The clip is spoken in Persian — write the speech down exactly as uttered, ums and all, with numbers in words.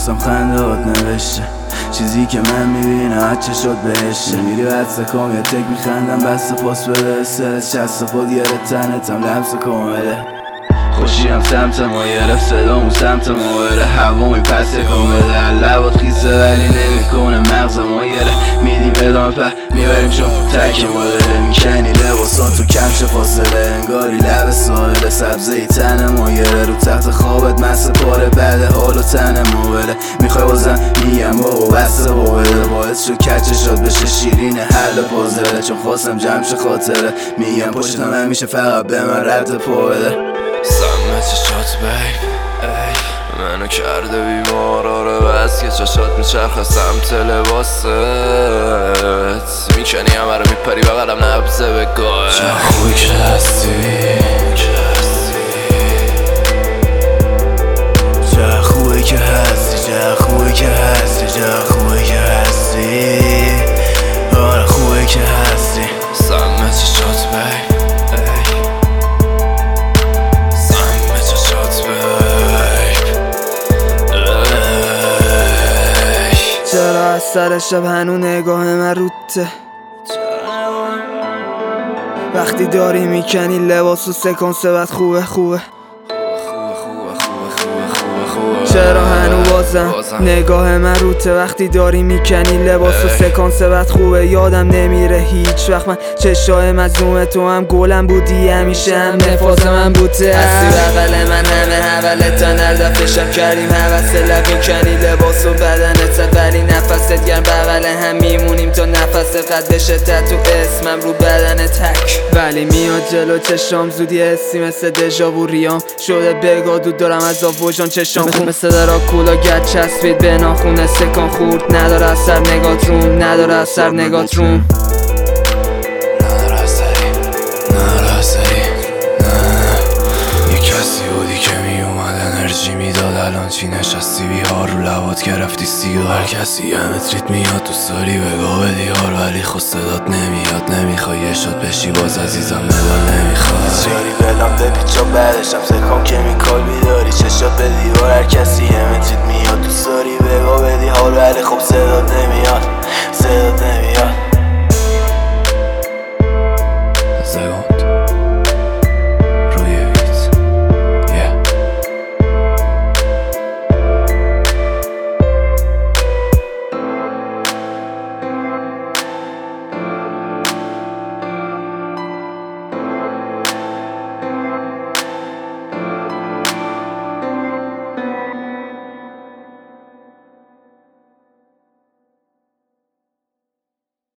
واسم خندهات نوشته، چیزی که من میبینم از چشات بهشه. میری بسته کام یا تک میخندم بسته پاس بده، سرت شست خود یاره تنتم لمس کامله. خوشیم سمت ما گرفت، صدامون سمت ما بره، هوا میپسه کامله. لبات خیسه ولی نمیکنه مغز ما گره. میدیم ادامه په میبریم شو تک ما داره. میکنی لباسات تو کمش فاصله، انگاری لب ساحل سبزه ای تن ما گره. رو تخت خوابت مست پاره بعد حال و تن ما بره. میخوای بازم میگم بابا بسته بابره، باعث شد کچشات بشه شیرین حل پازره. چون خواستم جمش خاطره، میگم پشتم همیشه فقط به من رد پا بده. سمت چشات بیب منو کرده بیمار، آره بس که چشات میچرخه سمت لباست. میکنی همه رو میپری بقلم نبزه بگاه. چه خوبی که هستی، چه خوبی که هستی، چه خوبی که هستی، چه خوبی که هستی، آره خوبی که هستی. سمت چشات بیب چرا از سر شب هنو نگاه من روته، وقتی داری میکنی لباس و سکانس بعد خوبه خوبه. چرا هنو بازم نگاه من روته، وقتی داری میکنی لباس و سکانس بعد خوبه. یادم نمیره هیچ وقت من چشای مظلوم تو هم گلم بودی، همیشه هم نفاس من بوده. هستی بغل من همه حوله تا نردفتشم کردیم حوث لب میکنی لباس و بدنت، ولی نفست گرم بغل هم میمونیم تا نفس قد بشه تتو اسمم رو بدن تک. ولی میاد جلو چشام زودی حسی مثل دژاوو ریام شده، بگا دود دارم از آفوژان چشام خون مثل درا کولا گرد چسبید به ناخونه سکان خورد. نداره اثر نگات روم، نداره اثر نگات روم، نداره اثری، نداره اثری. یه کسی بودی که میومد انرژی میداد، الان چی نشستی بیهار رو لبات گرفتی سیگار. هر کسی همه تریت میاد تو ساری بگاه به دیار، ولی خود صدات نمیاد. نمیخوای یه شاد بشی باز عزیزم مدال نمیخواد. سیاری بلام بپیچا بعدشم سکام کمیکال بیداری چشات به دیوار. هر کسی همه تریت میاد تو ساری